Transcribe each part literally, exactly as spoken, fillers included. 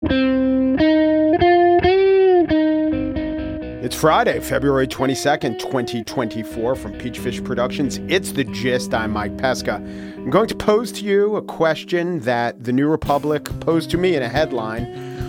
It's Friday, February twenty-second, twenty twenty-four. From Peachfish Productions, it's The Gist. I'm Mike Pesca. I'm going to pose to you a question that the New Republic posed to me in a headline.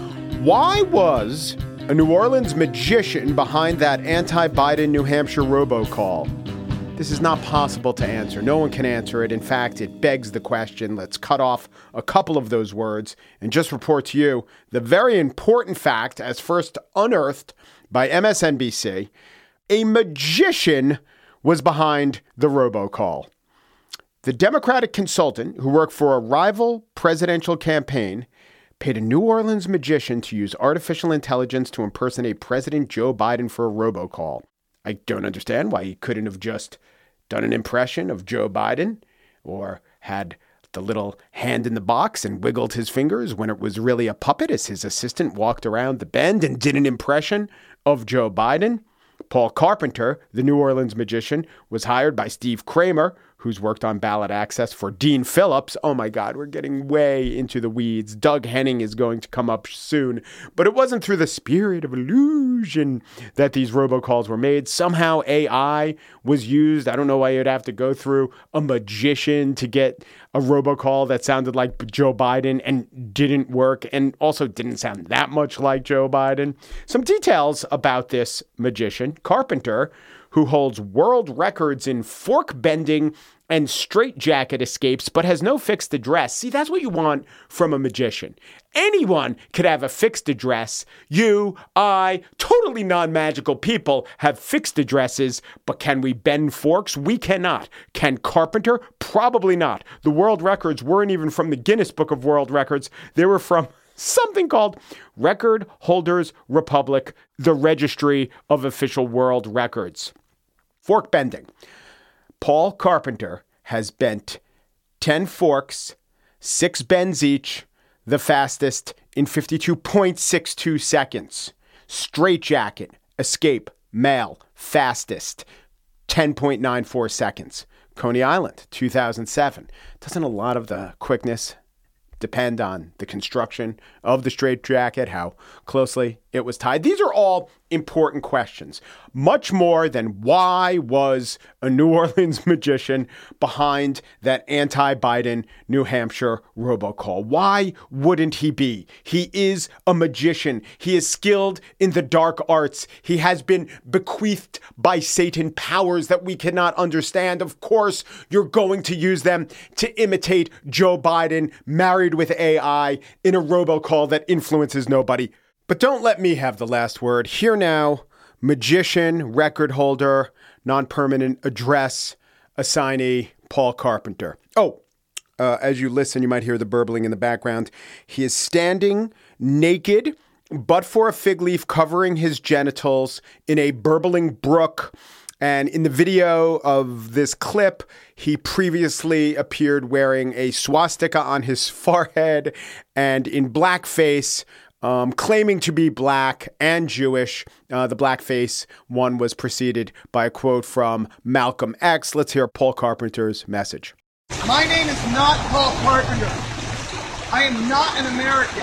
Why was a New Orleans magician behind that anti-Biden New Hampshire robocall? This is not possible to answer. No one can answer it. In fact, it begs the question. Let's cut off a couple of those words and just report to you the very important fact, as first unearthed by M S N B C, a magician was behind the robocall. The Democratic consultant who worked for a rival presidential campaign paid a New Orleans magician to use artificial intelligence to impersonate President Joe Biden for a robocall. I don't understand why he couldn't have just done an impression of Joe Biden or had the little hand in the box and wiggled his fingers when it was really a puppet as his assistant walked around the bend and did an impression of Joe Biden. Paul Carpenter, the New Orleans magician, was hired by Steve Kramer, who's worked on ballot access for Dean Phillips. Oh my God, we're getting way into the weeds. Doug Henning is going to come up soon. But it wasn't through the spirit of illusion that these robocalls were made. Somehow A I was used. I don't know why you'd have to go through a magician to get a robocall that sounded like Joe Biden and didn't work and also didn't sound that much like Joe Biden. Some details about this magician, Carpenter, who holds world records in fork bending and straitjacket escapes, but has no fixed address. See, that's what you want from a magician. Anyone could have a fixed address. You, I, totally non-magical people have fixed addresses, but can we bend forks? We cannot. Can Carpenter? Probably not. The world records weren't even from the Guinness Book of World Records. They were from something called Record Holders Republic, the Registry of Official World Records. Fork bending. Paul Carpenter has bent ten forks, six bends each, the fastest in fifty-two point six two seconds. Straitjacket, escape, mail, fastest, ten point nine four seconds. Coney Island, two thousand seven. Doesn't a lot of the quickness depend on the construction of the straitjacket, how closely it was tied? These are all important questions, much more than why was a New Orleans magician behind that anti-Biden New Hampshire robocall? Why wouldn't he be? He is a magician. He is skilled in the dark arts. He has been bequeathed by Satan powers that we cannot understand. Of course, you're going to use them to imitate Joe Biden married with A I in a robocall that influences nobody. But don't let me have the last word. Here now, magician, record holder, non-permanent address assignee, Paul Carpenter. Oh, uh, as you listen, you might hear the burbling in the background. He is standing naked, but for a fig leaf covering his genitals in a burbling brook. And in the video of this clip, he previously appeared wearing a swastika on his forehead and in blackface, Um, claiming to be black and Jewish. Uh, the blackface one was preceded by a quote from Malcolm X. Let's hear Paul Carpenter's message. My name is not Paul Carpenter. I am not an American.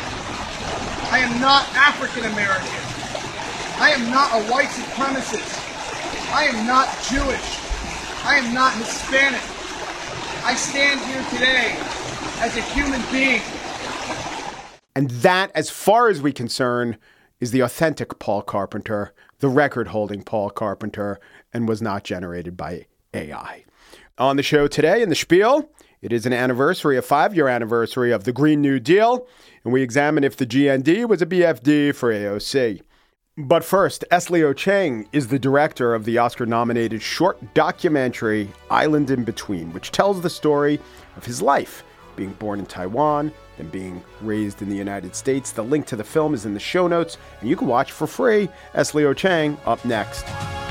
I am not African American. I am not a white supremacist. I am not Jewish. I am not Hispanic. I stand here today as a human being. And that, as far as we concern, is the authentic Paul Carpenter, the record-holding Paul Carpenter, and was not generated by A I. On the show today in the Spiel, it is an anniversary, a five-year anniversary of the Green New Deal, and we examine if the G N D was a B F D for A O C. But first, Esleo Cheng is the director of the Oscar-nominated short documentary Island in Between, which tells the story of his life, being born in Taiwan, then being raised in the United States. The link to the film is in the show notes, and you can watch for free. Esleo Cheng up next.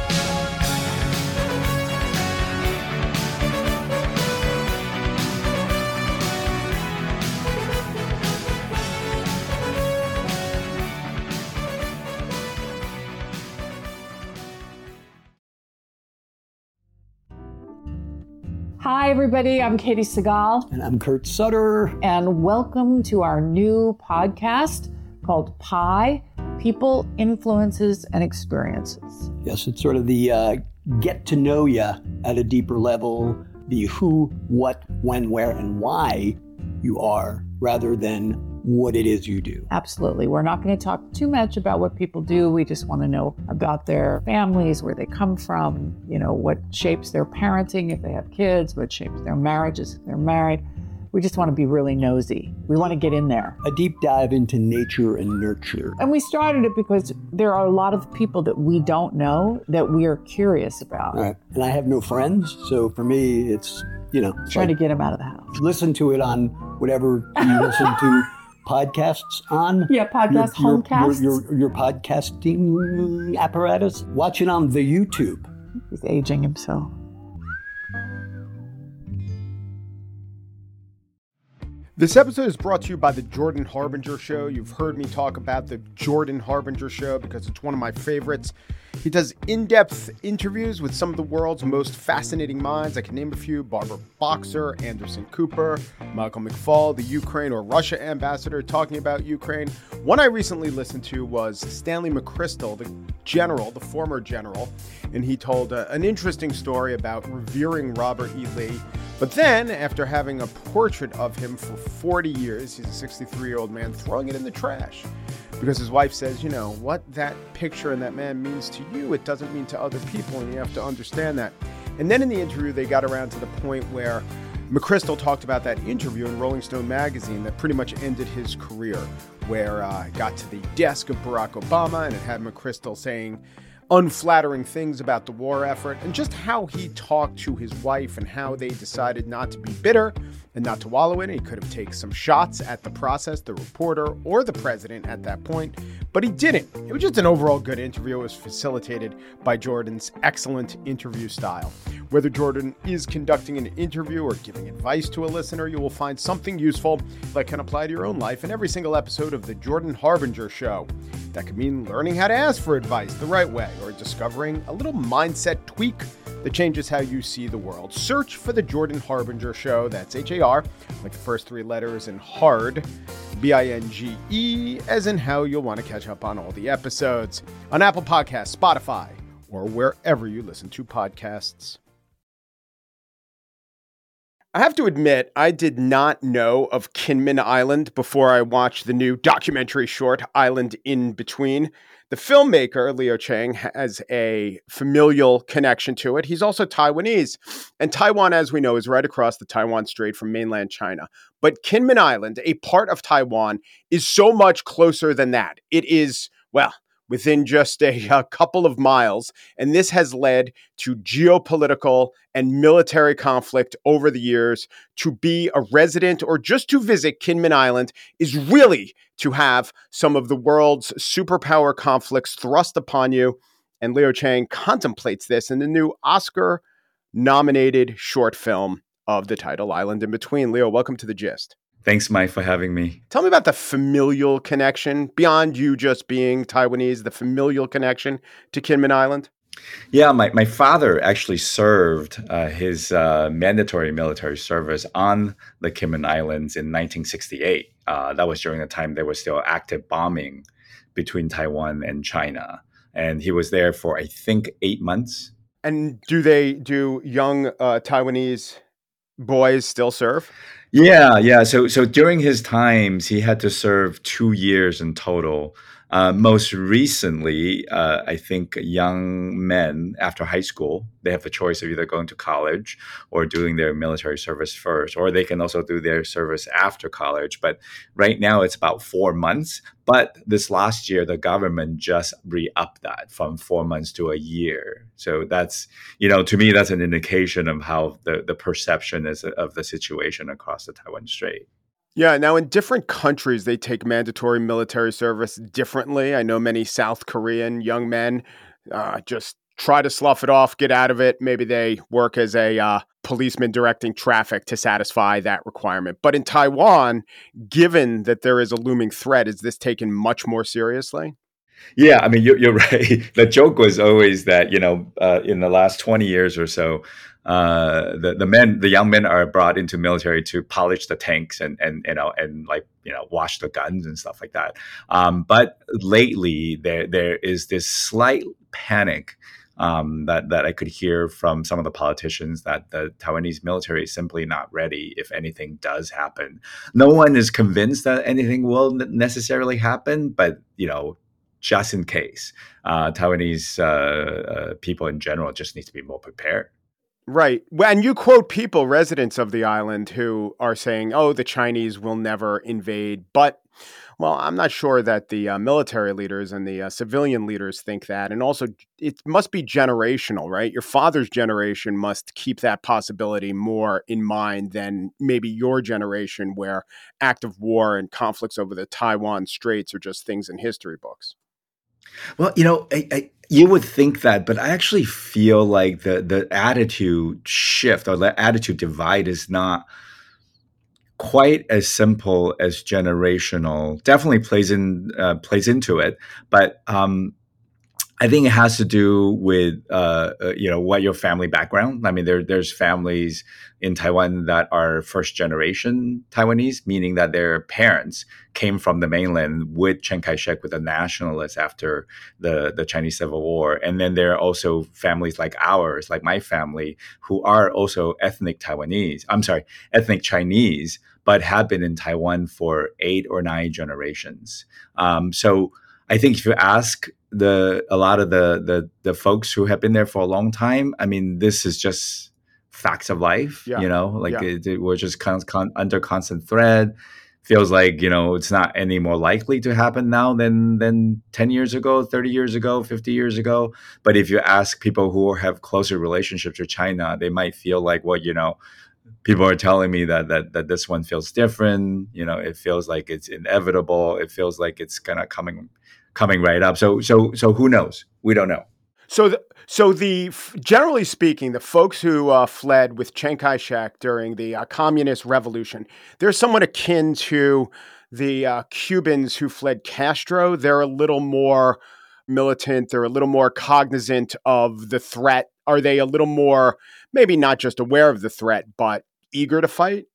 Hi, everybody. I'm Katie Segal. And I'm Kurt Sutter. And welcome to our new podcast, called PIE, People, Influences, and Experiences. Yes, it's sort of the uh, get to know you at a deeper level, the who, what, when, where, and why you are, rather than what it is you do. Absolutely. We're not going to talk too much about what people do. We just want to know about their families, where they come from, you know, what shapes their parenting if they have kids, what shapes their marriages if they're married. We just want to be really nosy. We want to get in there. A deep dive into nature and nurture. And we started it because there are a lot of people that we don't know that we are curious about. All right. And I have no friends, so for me, it's, you know. Trying like, to get them out of the house. Listen to it on whatever you listen to podcasts on. Yeah, podcast, your, homecasts. Your, your, your podcasting apparatus. Watch it on the YouTube. He's aging himself. This episode is brought to you by the Jordan Harbinger Show. You've heard me talk about the Jordan Harbinger Show because it's one of my favorites. He does in-depth interviews with some of the world's most fascinating minds. I can name a few: Barbara Boxer, Anderson Cooper, Michael McFaul, the Ukraine or Russia ambassador talking about Ukraine. One I recently listened to was Stanley McChrystal, the general, the former general, and he told uh, an interesting story about revering Robert E. Lee. But then, after having a portrait of him for forty years, he's a sixty-three-year-old man, throwing it in the trash. Because his wife says, you know, what that picture and that man means to you, it doesn't mean to other people, and you have to understand that. And then in the interview, they got around to the point where McChrystal talked about that interview in Rolling Stone magazine that pretty much ended his career, where uh, it got to the desk of Barack Obama, and it had McChrystal saying unflattering things about the war effort, and just how he talked to his wife and how they decided not to be bitter and not to wallow in it. He could have taken some shots at the process, the reporter, or the president at that point, but he didn't. It was just an overall good interview. It was facilitated by Jordan's excellent interview style. Whether Jordan is conducting an interview or giving advice to a listener, you will find something useful that can apply to your own life in every single episode of The Jordan Harbinger Show. That could mean learning how to ask for advice the right way, or discovering a little mindset tweak that changes how you see the world. Search for The Jordan Harbinger Show. That's H A R, like the first three letters, and hard, B I N G E, as in how you'll want to catch up on all the episodes on Apple Podcasts, Spotify, or wherever you listen to podcasts. I have to admit, I did not know of Kinmen Island before I watched the new documentary short, Island in Between. The filmmaker, Leo Chang, has a familial connection to it. He's also Taiwanese. And Taiwan, as we know, is right across the Taiwan Strait from mainland China. But Kinmen Island, a part of Taiwan, is so much closer than that. It is, well, within just a, a couple of miles. And this has led to geopolitical and military conflict over the years. To be a resident or just to visit Kinmen Island is really to have some of the world's superpower conflicts thrust upon you. And Leo Chang contemplates this in the new Oscar-nominated short film of the title, Island in Between. Leo, welcome to The Gist. Thanks, Mike, for having me. Tell me about the familial connection, beyond you just being Taiwanese, the familial connection to Kinmen Island. Yeah, my, my father actually served uh, his uh, mandatory military service on the Kinmen Islands in nineteen sixty-eight. Uh, that was during the time there was still active bombing between Taiwan and China. And he was there for, I think, eight months. And do they, do young uh, Taiwanese boys still serve? Yeah, yeah. So, so during his times, he had to serve two years in total. Uh, most recently, uh, I think young men after high school, they have the choice of either going to college or doing their military service first, or they can also do their service after college. But right now, it's about four months. But this last year, the government just re-upped that from four months to a year. So that's, you know, to me, that's an indication of how the, the perception is of the situation across the Taiwan Strait. Yeah. Now, in different countries, they take mandatory military service differently. I know many South Korean young men uh, just try to slough it off, get out of it. Maybe they work as a uh, policeman directing traffic to satisfy that requirement. But in Taiwan, given that there is a looming threat, is this taken much more seriously? Yeah, I mean, you're, you're right. The joke was always that, you know, uh, in the last twenty years or so, uh, the the men, the young men are brought into military to polish the tanks and and you know and like you know wash the guns and stuff like that. Um, but lately, there there is this slight panic um, that that I could hear from some of the politicians that the Taiwanese military is simply not ready if anything does happen. No one is convinced that anything will necessarily happen, but you know. Just in case, uh, Taiwanese uh, uh, people in general just need to be more prepared. Right. When you quote people, residents of the island, who are saying, oh, the Chinese will never invade. But, well, I'm not sure that the uh, military leaders and the uh, civilian leaders think that. And also, it must be generational, right? Your father's generation must keep that possibility more in mind than maybe your generation, where active war and conflicts over the Taiwan Straits are just things in history books. Well, you know, I, I, you would think that, but I actually feel like the the attitude shift or the attitude divide is not quite as simple as generational. Definitely plays in uh, plays into it, but um, I think it has to do with uh, uh, you know what your family background. I mean, there there's families in Taiwan that are first generation Taiwanese, meaning that their parents came from the mainland with Chiang Kai-shek, with the nationalists after the the Chinese Civil War, and then there are also families like ours, like my family, who are also ethnic Taiwanese. I'm sorry, ethnic Chinese, but have been in Taiwan for eight or nine generations. Um, so I think if you ask the a lot of the, the the folks who have been there for a long time, I mean, this is just facts of life. Yeah. You know, like yeah. it, it, we're just con- con- under constant threat. Feels like, you know, it's not any more likely to happen now than than ten years ago, thirty years ago, fifty years ago. But if you ask people who have closer relationships with China, they might feel like, well, you know, people are telling me that that that this one feels different. You know, it feels like it's inevitable. It feels like it's gonna coming coming right up. So so so who knows? We don't know. So the so the generally speaking, the folks who uh, fled with Chiang Kai-shek during the uh, communist revolution, they're somewhat akin to the uh, Cubans who fled Castro. They're a little more militant. They're a little more cognizant of the threat. Are they a little more, maybe not just aware of the threat, but eager to fight?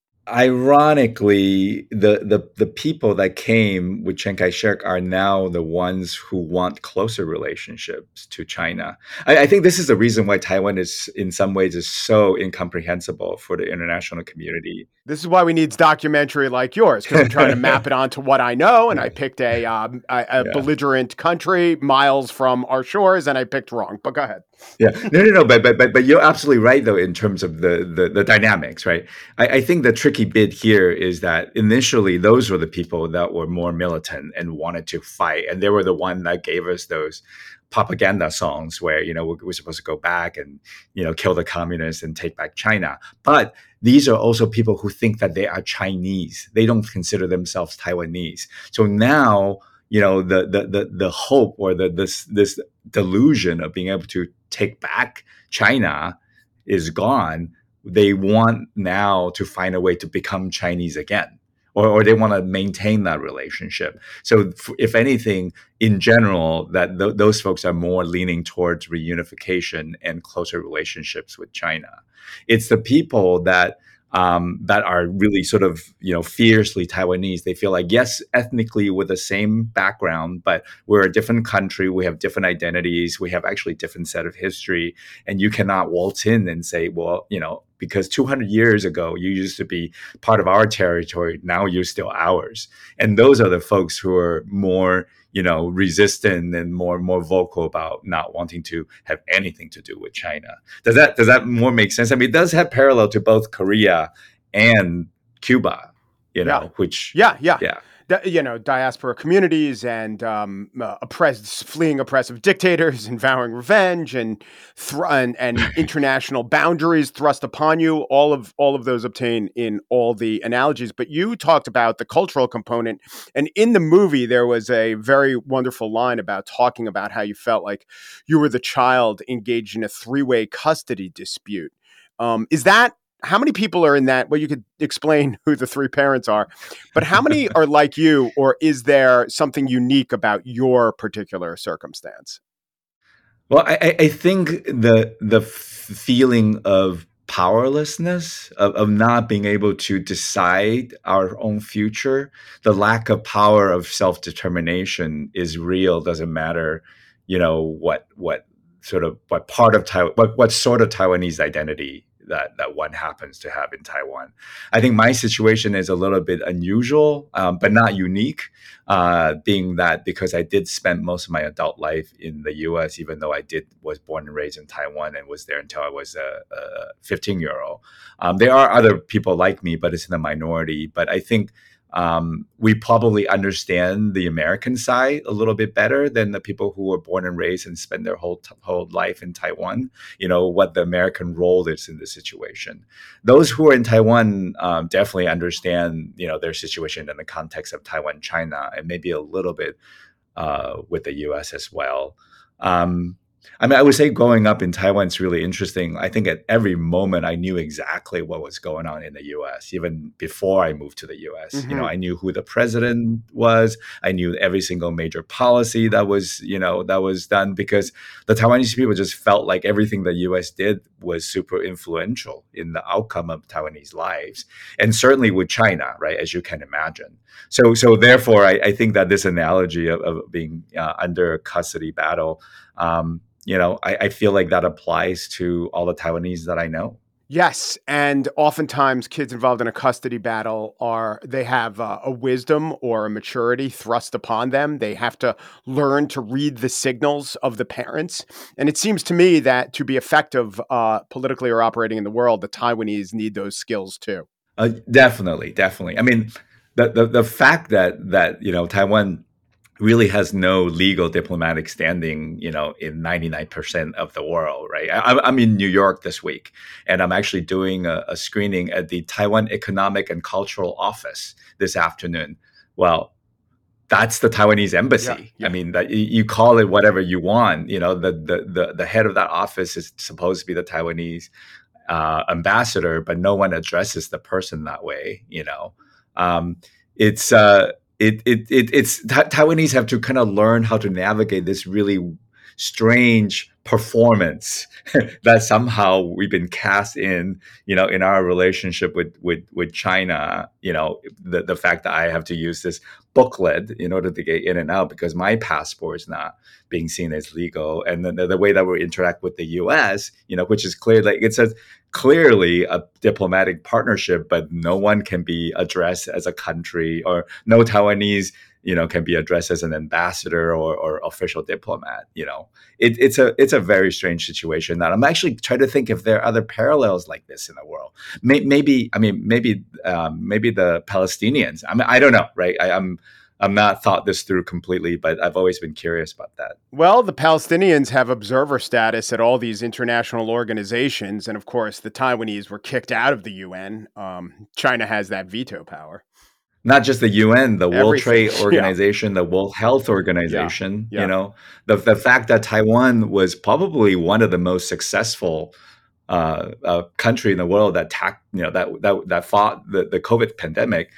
Ironically, the, the the people that came with Chiang Kai-shek are now the ones who want closer relationships to China. I, I think this is the reason why Taiwan is, in some ways, is so incomprehensible for the international community. This is why we need a documentary like yours, because I'm trying to map it onto what I know, and I picked a, um, a, a yeah. belligerent country miles from our shores, and I picked wrong. But go ahead. Yeah, no, no, no. But but but but you're absolutely right, though, in terms of the the, the dynamics, right? I, I think the tricky bit here is that initially those were the people that were more militant and wanted to fight, and they were the one that gave us those propaganda songs where, you know, we're, we're supposed to go back and, you know, kill the communists and take back China. But these are also people who think that they are Chinese. They don't consider themselves Taiwanese. So now, you know, the the the, the hope or the this this delusion of being able to take back China is gone. They want now to find a way to become Chinese again, or, or they want to maintain that relationship. So if anything, in general, that th- those folks are more leaning towards reunification and closer relationships with China. It's the people that Um, that are really sort of, you know, fiercely Taiwanese. They feel like, yes, ethnically we're the same background, but we're a different country. We have different identities. We have actually different set of history. And you cannot waltz in and say, well, you know, because two hundred years ago, you used to be part of our territory. Now you're still ours. And those are the folks who are more, you know, resistant and more more vocal about not wanting to have anything to do with China. Does that does that more make sense? I mean, it does have parallel to both Korea and Cuba, you know, yeah. which yeah, yeah, yeah. You know, diaspora communities and um, uh, oppressed, fleeing oppressive dictators and vowing revenge and thr- and, and international boundaries thrust upon you. All of all of those obtain in all the analogies. But you talked about the cultural component, and in the movie there was a very wonderful line about talking about how you felt like you were the child engaged in a three-way custody dispute. Um, is that How many people are in that? Well, you could explain who the three parents are, but how many are like you, or is there something unique about your particular circumstance? Well, I, I think the the feeling of powerlessness, of, of not being able to decide our own future. The lack of power of self-determination is real. Doesn't matter, you know, what what sort of what part of Taiwan, what, what sort of Taiwanese identity that that one happens to have in Taiwan. I think my situation is a little bit unusual, um, but not unique, uh, being that because I did spend most of my adult life in the U S, even though I did was born and raised in Taiwan and was there until I was a fifteen-year-old. Um, there are other people like me, but it's in the minority. But I think Um, we probably understand the American side a little bit better than the people who were born and raised and spend their whole t- whole life in Taiwan. You know, what the American role is in the situation. Those who are in Taiwan um, definitely understand, you know, their situation in the context of Taiwan, China, and maybe a little bit uh, with the U S as well. Um, I mean, I would say growing up in Taiwan is really interesting. I think at every moment I knew exactly what was going on in the U S, even before I moved to the U S. Mm-hmm. You know, I knew who the president was. I knew every single major policy that was, you know, that was done because the Taiwanese people just felt like everything the U S did was super influential in the outcome of Taiwanese lives. And certainly with China, right, as you can imagine. So, so therefore, I, I think that this analogy of, of being uh, under a custody battle, um, you know, I, I feel like that applies to all the Taiwanese that I know. Yes, and oftentimes kids involved in a custody battle are they have uh, a wisdom or a maturity thrust upon them. They have to learn to read the signals of the parents, and it seems to me that to be effective uh, politically or operating in the world, the Taiwanese need those skills too. Uh, definitely, definitely. I mean, the the the fact that that you know Taiwan really has no legal diplomatic standing, you know, in ninety-nine percent of the world, right? I, I'm in New York this week, and I'm actually doing a, a screening at the Taiwan Economic and Cultural Office this afternoon. Well, that's the Taiwanese embassy. Yeah, yeah. I mean, that you call it whatever you want. You know, the the the, the head of that office is supposed to be the Taiwanese uh, ambassador, but no one addresses the person that way. You know, um, it's. Uh, It, it it it's ta- Taiwanese have to kind of learn how to navigate this really strange performance that somehow we've been cast in, you know, in our relationship with with with China. You know, the the fact that I have to use this booklet in order to get in and out because my passport is not being seen as legal, and then the, the way that we interact with the U S, you know, which is clear, like it says clearly a diplomatic partnership, but no one can be addressed as a country, or no Taiwanese, you know, can be addressed as an ambassador or, or official diplomat. You know, it, it's a it's a very strange situation that I'm actually trying to think if there are other parallels like this in the world. May, maybe, I mean, maybe um, maybe the Palestinians. I mean, I don't know, right? I, I'm I'm not thought this through completely, but I've always been curious about that. Well, the Palestinians have observer status at all these international organizations. And of course, the Taiwanese were kicked out of the U N. Um, China has that veto power. Not just the U N, the World Trade Organization, yeah. the World Health Organization, yeah. Yeah. you know, the, the fact that Taiwan was probably one of the most successful uh, uh, country in the world that, ta- you know, that, that, that fought the, the COVID pandemic.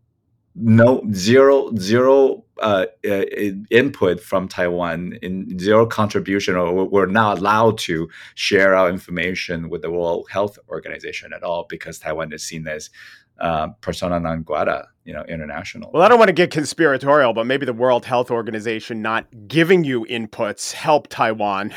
No zero zero uh, uh, input from Taiwan, in zero contribution, or we're not allowed to share our information with the World Health Organization at all because Taiwan is seen as uh, persona non grata, you know, international. Well, I don't want to get conspiratorial, but maybe the World Health Organization not giving you inputs helped Taiwan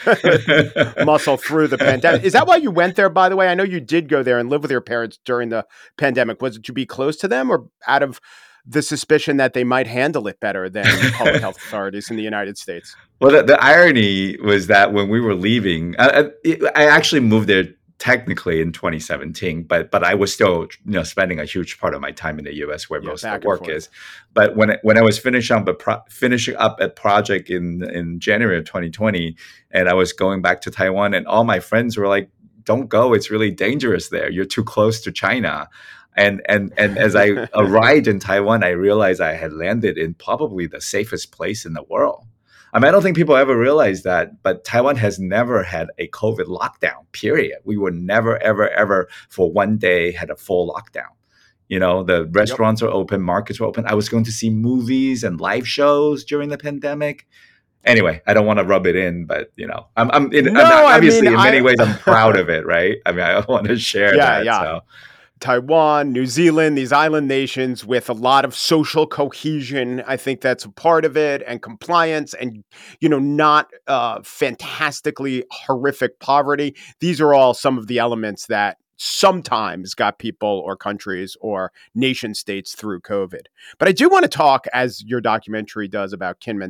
muscle through the pandemic. Is that why you went there, by the way? I know you did go there and live with your parents during the pandemic. Was it to be close to them, or out of the suspicion that they might handle it better than public health authorities in the United States? Well, the, the irony was that when we were leaving, I, I actually moved there technically in twenty seventeen, but but I was still, you know, spending a huge part of my time in the U S where yeah, most of the work forth. is. But when I, when I was finishing up a pro- finishing up a project in in January of twenty twenty, and I was going back to Taiwan, and all my friends were like, "Don't go! It's really dangerous there. You're too close to China." And and and as I arrived in Taiwan, I realized I had landed in probably the safest place in the world. I mean, I don't think people ever realize that, but Taiwan has never had a COVID lockdown, period. We were never, ever, ever for one day had a full lockdown. You know, the restaurants yep. were open, markets were open. I was going to see movies and live shows during the pandemic. Anyway, I don't want to rub it in, but you know, I'm, I'm, in, No, I'm I obviously mean, in many I- ways I'm proud of it, right? I mean, I want to share Yeah, that. yeah. So. Taiwan, New Zealand, these island nations with a lot of social cohesion. I think that's a part of it, and compliance, and, you know, not uh, fantastically horrific poverty. These are all some of the elements that sometimes got people or countries or nation states through COVID. But I do want to talk, as your documentary does, about Kinmen.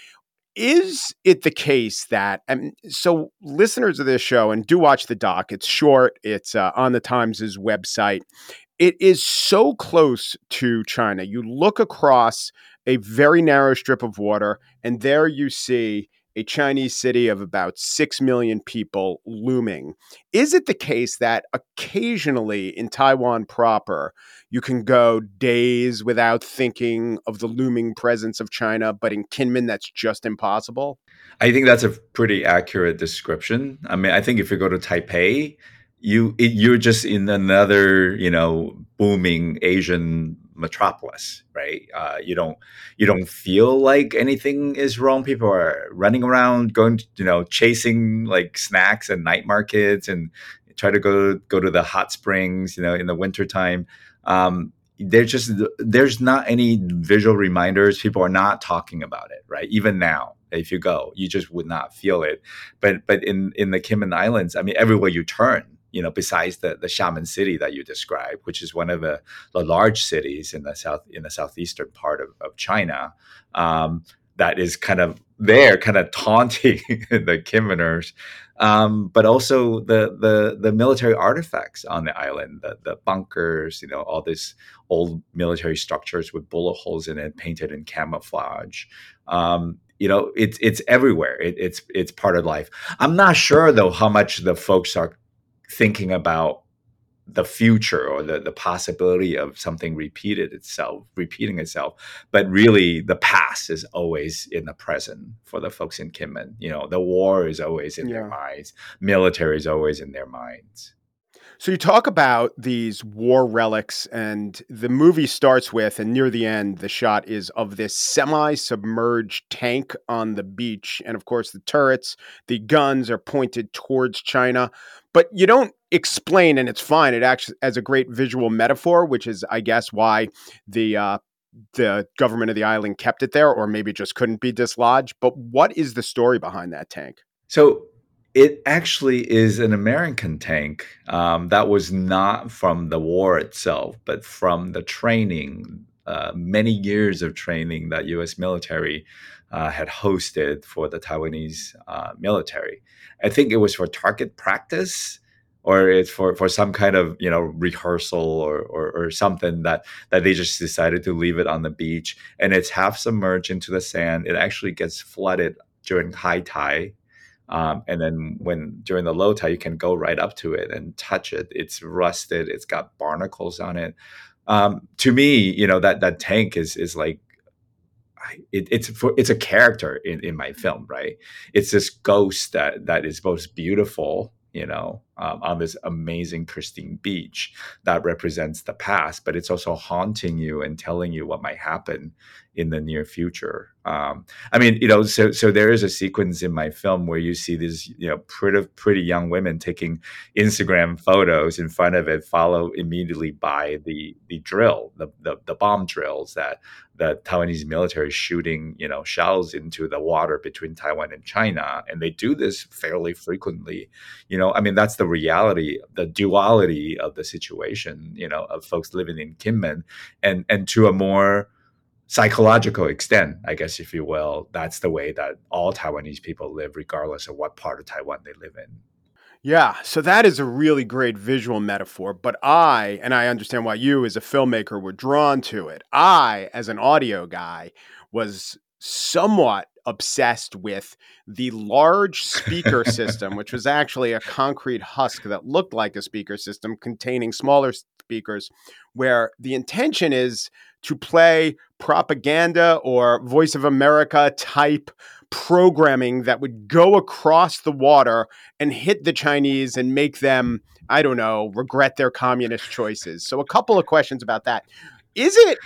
Is it the case that, and so listeners of this show, and do watch the doc, it's short, it's uh, on the Times' website. It is so close to China. You look across a very narrow strip of water, and there you see a Chinese city of about six million people looming. Is it the case that occasionally in Taiwan proper, you can go days without thinking of the looming presence of China, but in Kinmen, that's just impossible? I think that's a pretty accurate description. I mean, I think if you go to Taipei, you it, you're just in another, you know, booming Asian metropolis, right? Uh, you don't you don't feel like anything is wrong. People are running around, going, to, you know, chasing like snacks and night markets, and try to go go to the hot springs, you know, in the wintertime. Um, there's just there's not any visual reminders. People are not talking about it, right? Even now, if you go, you just would not feel it. But but in in the Kinmen Islands, I mean, everywhere you turn, you know, besides the the Xiamen city that you described, which is one of the, the large cities in the south in the southeastern part of, of China, um, that is kind of there, kind of taunting the Kinmeners. Um, but also the, the the military artifacts on the island, the, the bunkers, you know, all these old military structures with bullet holes in it, painted in camouflage. Um, you know, it's it's everywhere. It, it's it's part of life. I'm not sure though how much the folks are thinking about the future or the, the possibility of something repeated itself, repeating itself. But really the past is always in the present for the folks in Kinmen. You know, the war is always in Yeah. their minds. Military is always in their minds. So you talk about these war relics, and the movie starts with, and near the end, the shot is of this semi-submerged tank on the beach. And of course, the turrets, the guns are pointed towards China. But you don't explain, and it's fine. It acts as a great visual metaphor, which is, I guess, why the uh, the government of the island kept it there, or maybe it just couldn't be dislodged. But what is the story behind that tank? So it actually is an American tank um, that was not from the war itself, but from the training, uh, many years of training that U S military uh, had hosted for the Taiwanese uh, military. I think it was for target practice, or it's for, for some kind of, you know, rehearsal or, or or something that that they just decided to leave it on the beach, and it's half submerged into the sand. It actually gets flooded during high tide. Um, and then when during the low tide, you can go right up to it and touch it. It's rusted. It's got barnacles on it. Um, to me, you know, that that tank is is like it, it's for, it's a character in, in my film, right? It's this ghost that that is most beautiful, you know, um, on this amazing pristine beach that represents the past, but it's also haunting you and telling you what might happen in the near future. Um, I mean, you know, so so there is a sequence in my film where you see these, you know, pretty pretty young women taking Instagram photos in front of it, followed immediately by the the drill, the the, the bomb drills that the Taiwanese military is shooting, you know, shells into the water between Taiwan and China, and they do this fairly frequently. You know, I mean, that's the reality, the duality of the situation, you know, of folks living in Kinmen, and and to a more psychological extent, I guess, if you will, that's the way that all Taiwanese people live, regardless of what part of Taiwan they live in. Yeah, so that is a really great visual metaphor. But I, and I understand why you as a filmmaker were drawn to it, I, as an audio guy, was somewhat obsessed with the large speaker system, which was actually a concrete husk that looked like a speaker system containing smaller speakers, where the intention is to play propaganda or Voice of America type programming that would go across the water and hit the Chinese and make them, I don't know, regret their communist choices. So a couple of questions about that. Is it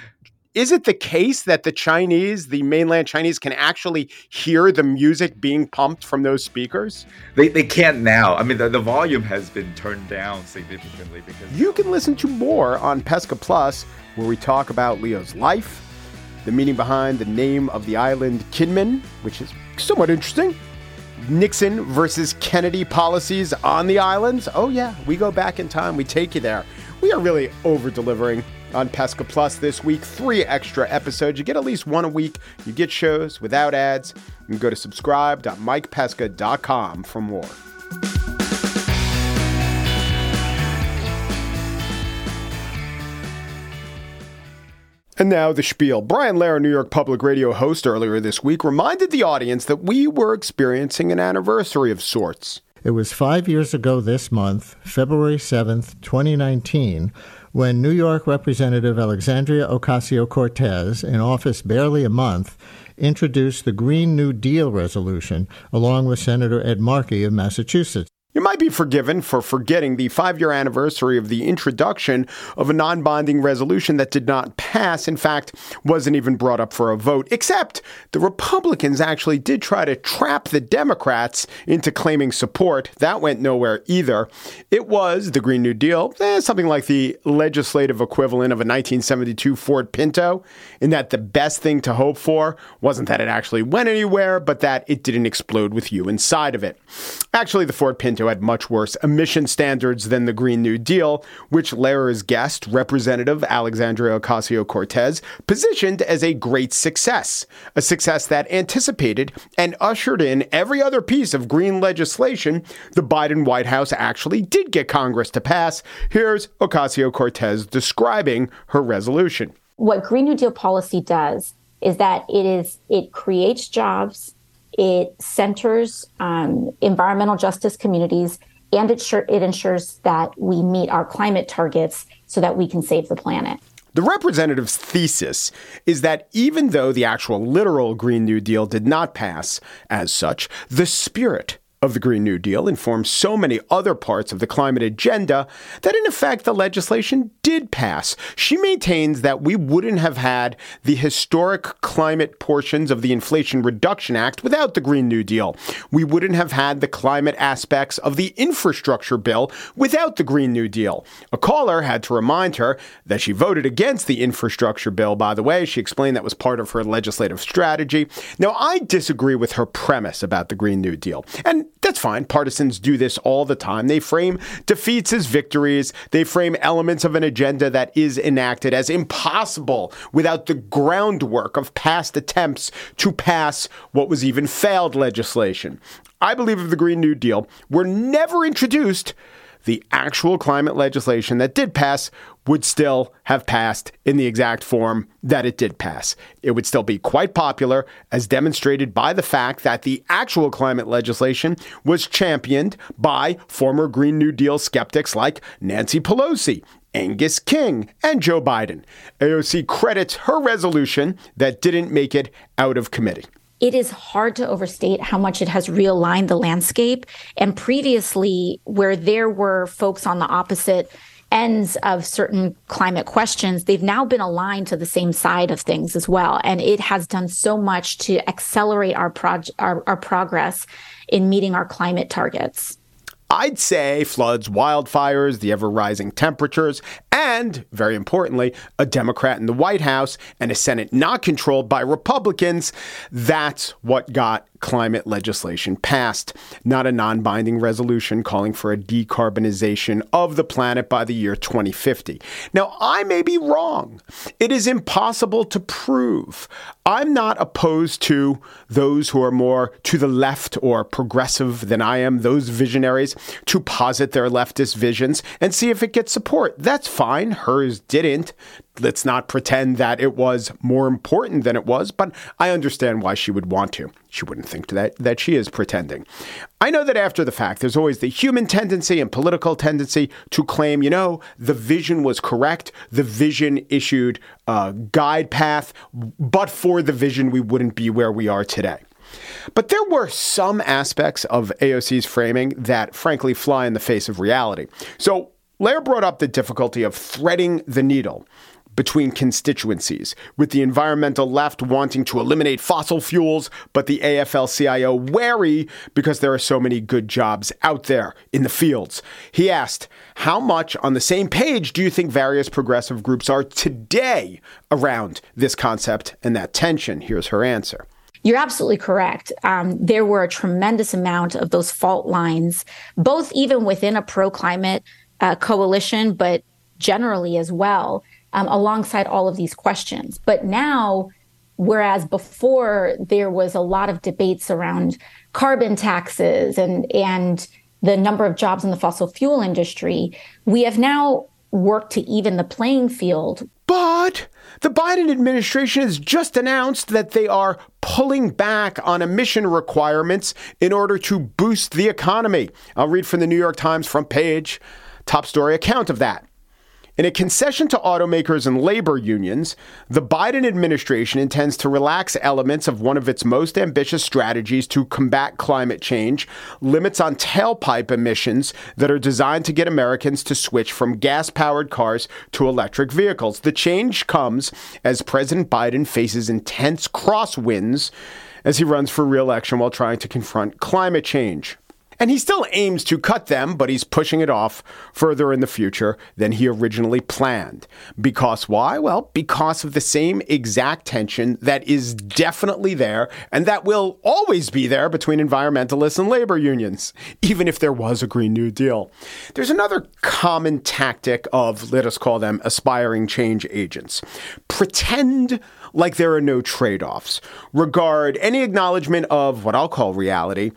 is it the case that the Chinese, the mainland Chinese, can actually hear the music being pumped from those speakers? They they can't now. I mean, the, the volume has been turned down significantly because... You can listen to more on Pesca Plus, where we talk about Leo's life, the meaning behind the name of the island Kinmen, which is somewhat interesting, Nixon versus Kennedy policies on the islands. Oh yeah, we go back in time. We take you there. We are really over-delivering on Pesca Plus this week. Three extra episodes. You get at least one a week. You get shows without ads. You can go to subscribe dot mike pesca dot com for more. And now the spiel. Brian Lehrer, New York Public Radio host, earlier this week reminded the audience that we were experiencing an anniversary of sorts. It was five years ago this month, February seventh, twenty nineteen, when New York Representative Alexandria Ocasio-Cortez, in office barely a month, introduced the Green New Deal resolution, along with Senator Ed Markey of Massachusetts. You might be forgiven for forgetting the five-year anniversary of the introduction of a non-binding resolution that did not pass, in fact, wasn't even brought up for a vote, except the Republicans actually did try to trap the Democrats into claiming support. That went nowhere either. It was the Green New Deal, eh, something like the legislative equivalent of a nineteen seventy-two Ford Pinto, in that the best thing to hope for wasn't that it actually went anywhere, but that it didn't explode with you inside of it. Actually, the Ford Pinto had much worse emission standards than the Green New Deal, which Lehrer's guest, Representative Alexandria Ocasio-Cortez, positioned as a great success, a success that anticipated and ushered in every other piece of green legislation the Biden White House actually did get Congress to pass. Here's Ocasio-Cortez describing her resolution. What Green New Deal policy does is that it is it creates jobs. It centers um, environmental justice communities, and it, sure, it ensures that we meet our climate targets so that we can save the planet. The representative's thesis is that even though the actual literal Green New Deal did not pass as such, the spirit of the Green New Deal informs so many other parts of the climate agenda that, in effect, the legislation did pass. She maintains that we wouldn't have had the historic climate portions of the Inflation Reduction Act without the Green New Deal. We wouldn't have had the climate aspects of the infrastructure bill without the Green New Deal. A caller had to remind her that she voted against the infrastructure bill, by the way. She explained that was part of her legislative strategy. Now, I disagree with her premise about the Green New Deal. And that's fine. Partisans do this all the time. They frame defeats as victories. They frame elements of an agenda that is enacted as impossible without the groundwork of past attempts to pass what was even failed legislation. I believe if the Green New Deal were never introduced, the actual climate legislation that did pass would still have passed in the exact form that it did pass. It would still be quite popular, as demonstrated by the fact that the actual climate legislation was championed by former Green New Deal skeptics like Nancy Pelosi, Angus King, and Joe Biden. A O C credits her resolution that didn't make it out of committee. It is hard to overstate how much it has realigned the landscape. And previously, where there were folks on the opposite ends of certain climate questions, they've now been aligned to the same side of things as well. And it has done so much to accelerate our, prog- our, our progress in meeting our climate targets. I'd say floods, wildfires, the ever-rising temperatures, and, very importantly, a Democrat in the White House and a Senate not controlled by Republicans. That's what got climate legislation passed, not a non-binding resolution calling for a decarbonization of the planet by the year twenty fifty. Now, I may be wrong. It is impossible to prove. I'm not opposed to those who are more to the left or progressive than I am, those visionaries, to posit their leftist visions and see if it gets support. That's fine. Hers didn't. Let's not pretend that it was more important than it was, but I understand why she would want to. She wouldn't think that, that she is pretending. I know that after the fact, there's always the human tendency and political tendency to claim, you know, the vision was correct. The vision issued a guide path, but for the vision, we wouldn't be where we are today. But there were some aspects of A O C's framing that, frankly, fly in the face of reality. So Lehrer brought up the difficulty of threading the needle between constituencies, with the environmental left wanting to eliminate fossil fuels, but the A F L C I O wary because there are so many good jobs out there in the fields. He asked, how much on the same page do you think various progressive groups are today around this concept and that tension? Here's her answer. You're absolutely correct. Um, there were a tremendous amount of those fault lines, both even within a pro-climate uh, coalition, but generally as well, um, alongside all of these questions. But now, whereas before there was a lot of debates around carbon taxes and, and the number of jobs in the fossil fuel industry, we have now worked to even the playing field. But the Biden administration has just announced that they are pulling back on emission requirements in order to boost the economy. I'll read from the New York Times front page, top story account of that. In a concession to automakers and labor unions, the Biden administration intends to relax elements of one of its most ambitious strategies to combat climate change, limits on tailpipe emissions that are designed to get Americans to switch from gas-powered cars to electric vehicles. The change comes as President Biden faces intense crosswinds as he runs for re-election while trying to confront climate change. And he still aims to cut them, but he's pushing it off further in the future than he originally planned. Because why? Well, because of the same exact tension that is definitely there and that will always be there between environmentalists and labor unions, even if there was a Green New Deal. There's another common tactic of, let us call them aspiring change agents. Pretend like there are no trade-offs. Regard any acknowledgement of what I'll call reality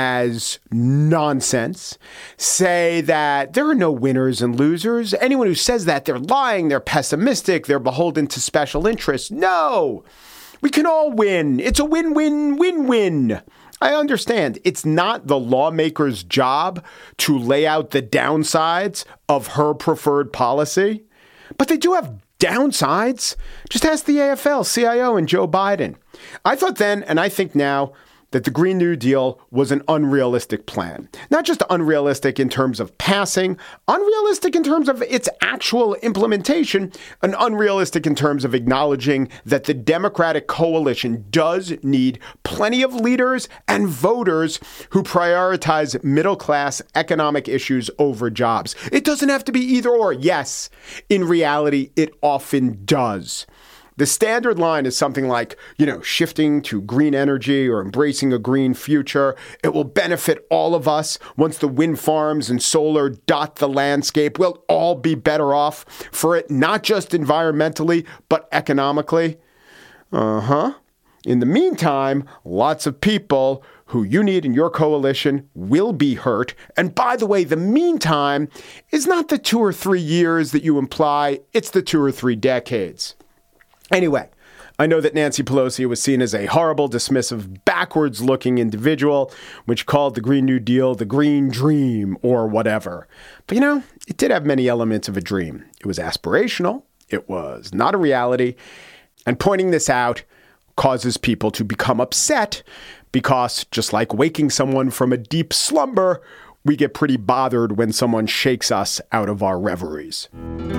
as nonsense. Say that there are no winners and losers. Anyone who says that, they're lying, they're pessimistic, they're beholden to special interests. No, we can all win. It's a win-win, win-win. I understand it's not the lawmaker's job to lay out the downsides of her preferred policy, but they do have downsides. Just ask the A F L C I O and Joe Biden. I thought then, and I think now, that the Green New Deal was an unrealistic plan. Not just unrealistic in terms of passing, unrealistic in terms of its actual implementation, and unrealistic in terms of acknowledging that the Democratic coalition does need plenty of leaders and voters who prioritize middle-class economic issues over jobs. It doesn't have to be either or. Yes, in reality, it often does. The standard line is something like, you know, shifting to green energy or embracing a green future. It will benefit all of us. Once the wind farms and solar dot the landscape, we'll all be better off for it, not just environmentally, but economically. Uh-huh. In the meantime, lots of people who you need in your coalition will be hurt. And by the way, the meantime is not the two or three years that you imply. It's the two or three decades. Anyway, I know that Nancy Pelosi was seen as a horrible, dismissive, backwards-looking individual, which called the Green New Deal the Green Dream or whatever. But, you know, it did have many elements of a dream. It was aspirational. It was not a reality. And pointing this out causes people to become upset because, just like waking someone from a deep slumber, we get pretty bothered when someone shakes us out of our reveries.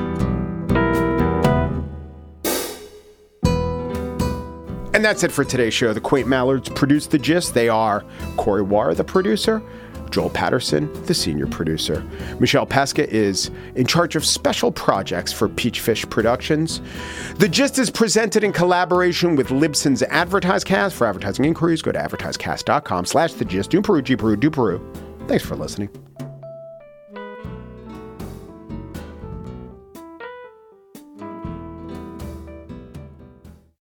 And that's it for today's show. The Quaint Mallards produced The Gist. They are Corey Warr, the producer, Joel Patterson, the senior producer. Michelle Pesca is in charge of special projects for Peachfish Productions. The Gist is presented in collaboration with Libsyn's AdvertiseCast. For advertising inquiries, go to advertisecast.com slash The Gist. Do Peru, G Peru, do Peru. Thanks for listening.